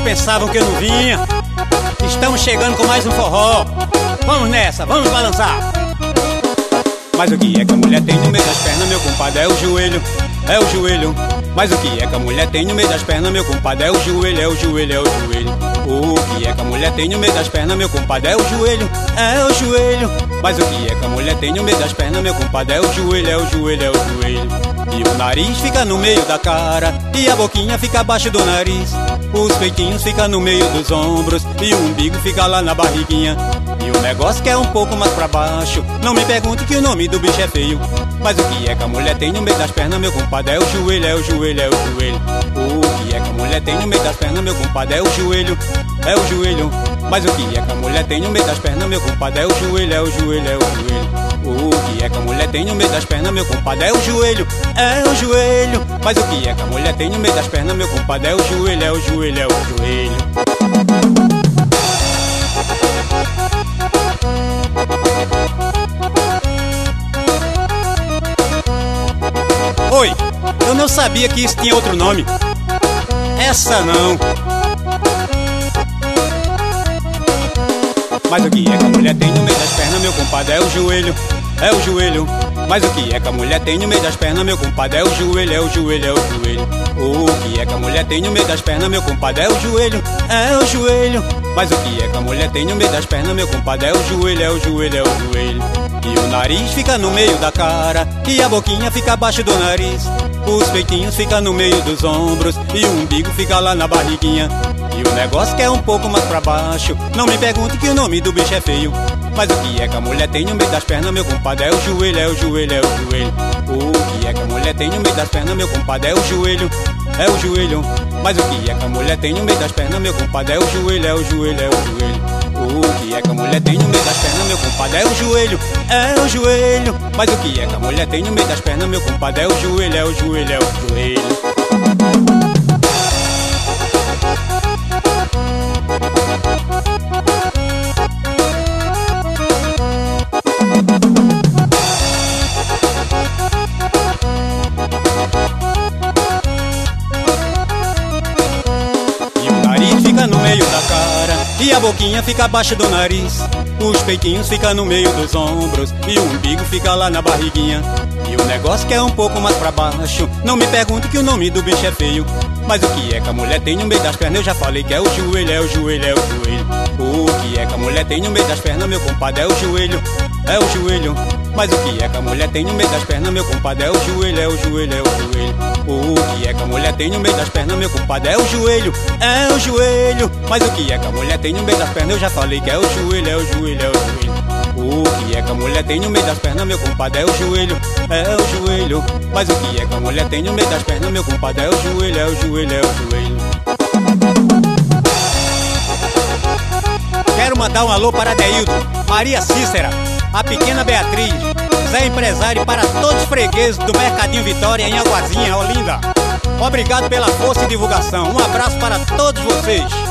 pensavam que eu não vinha. Estamos chegando com mais um forró. Vamos nessa, vamos balançar. Mas o que é que a mulher tem no meio das pernas, meu compadre? É o joelho, é o joelho. Mas o que é que a mulher tem no meio das pernas, meu compadre? É o joelho, é o joelho, é o joelho. O que é que a mulher tem no meio das pernas, meu compadre? É o joelho, é o joelho. Mas o que é que a mulher tem no meio das pernas, meu compadre? É o joelho, é o joelho, é o joelho. E o nariz fica no meio da cara, e a boquinha fica abaixo do nariz. Os peitinhos ficam no meio dos ombros, e o umbigo fica lá na barriguinha. E o negócio que é um pouco mais pra baixo, não me pergunte que o nome do bicho é feio. Mas o que é que a mulher tem no meio das pernas, meu compadre? É o joelho, é o joelho, é o joelho. O que é que a mulher tem no meio das pernas, meu compadre? É o joelho, é o joelho. Mas o que é que a mulher tem no meio das pernas, meu compadre? É o joelho, é o joelho, é o joelho. O que é que a mulher tem no meio das pernas, meu compadre? É o joelho, é o joelho. Mas o que é que a mulher tem no meio das pernas, meu compadre? É o joelho, é o joelho, é o joelho. Oi, eu não sabia que isso tinha outro nome. Essa não. Mas o que é que a mulher tem no meio das pernas, meu compadre? É o joelho, é o joelho. Mas o que é que a mulher tem no meio das pernas, meu compadre? É o joelho, é o joelho, é o joelho. O que é que a mulher tem no meio das pernas, meu compadre? É o joelho, é o joelho. Mas o que é que a mulher tem no meio das pernas, meu compadre? É o joelho, é o joelho, é o joelho. E o nariz fica no meio da cara, e a boquinha fica abaixo do nariz. Os peitinhos ficam no meio dos ombros, e o umbigo fica lá na barriguinha. E o negócio que é um pouco mais pra baixo, não me pergunte que o nome do bicho é feio. Mas o que é que a mulher tem no meio das pernas, meu compadre? É o joelho, é o joelho, é o joelho. O que é que a mulher tem no meio das pernas, meu compadre? É o joelho, é o joelho. Mas o que é que a mulher tem no meio das pernas, meu compadre? É o joelho, é o joelho, é o joelho. O que é que a mulher tem no meio das pernas, meu compadre? É o joelho, é o joelho. Mas o que é que a mulher tem no meio das pernas, meu compadre? É o joelho, é o joelho, é o joelho. No meio da cara, e a boquinha fica abaixo do nariz. Os peitinhos ficam no meio dos ombros, e o umbigo fica lá na barriguinha. E o negócio que é um pouco mais pra baixo, não me pergunte que o nome do bicho é feio. Mas o que é que a mulher tem no meio das pernas? Eu já falei que é o joelho, é o joelho, é o joelho. O que é que a mulher tem no meio das pernas, meu compadre? É o joelho, é o joelho. Mas o que é que a mulher tem no meio das pernas, meu compadre? É o joelho, é o joelho, é o joelho. O que é que a mulher tem no meio das pernas, meu compadre? É o joelho, é o joelho. Mas o que é que a mulher tem no meio das pernas? Eu já falei que é o joelho, é o joelho, é o joelho. O que é que a mulher tem no meio das pernas, meu compadre? É o joelho, é o joelho. Mas o que é que a mulher tem no meio das pernas, meu compadre? É o joelho, é o joelho, é o joelho. Quero mandar um alô para Deildo, Maria Cícera, a pequena Beatriz, Zé Empresário, para todos os fregueses do Mercadinho Vitória em Aguazinha, Olinda. Obrigado pela força e divulgação. Um abraço para todos vocês.